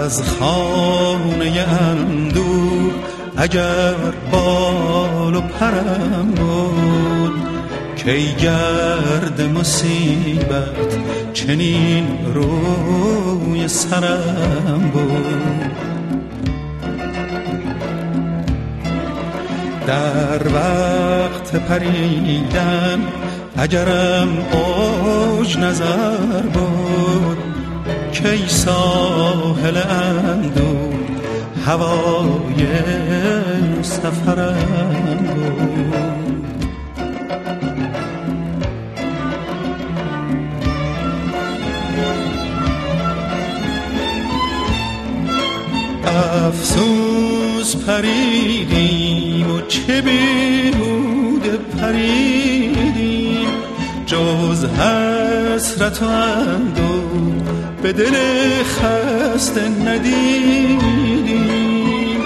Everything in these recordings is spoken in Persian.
از خانه اندوه اگر بال و پرم بود، کی گرد مصیبت چنین روی سرم بود. در وقت پریدن اگرم اوج نظر بود، کی ساحل اندوه هوای سفرم بود. افسوس پریدیم و چه بیهوده پریدیم، جز حسرت و اندوه به دل خسته ندیدیم.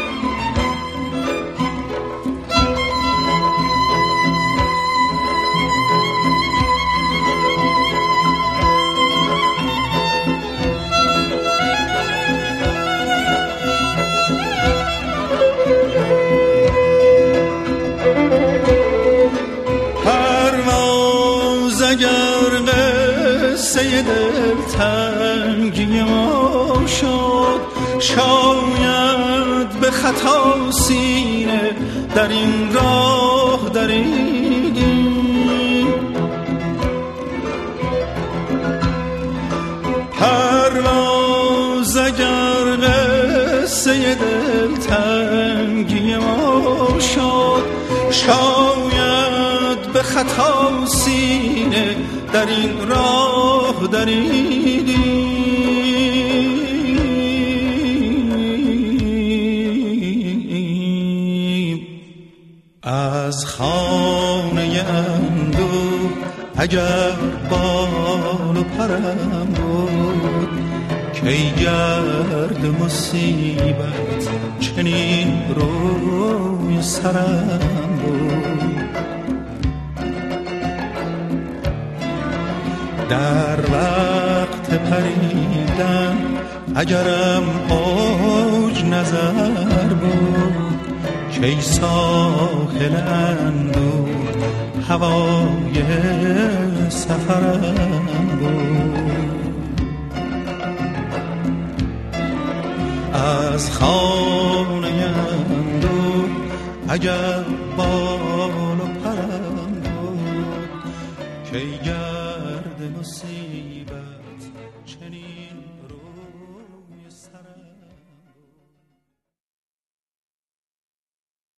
اگر قصه دلتنگی ما شد، شاید به خطا سینه در این راه دریدیم. پرواز اگر قصه دلتنگی ما شد، شاید به خطا سینه در این راه دریدیم. از خانه اندوه اگر بال و پرم بود، کی گرد مصیبت چنین روی سرم بود. در وقت پریدن اگرم اوج نظر بود، کی ساحل اندوه هوای سفرم بود. از خانه اندوه اگر بال و پرم بود، کی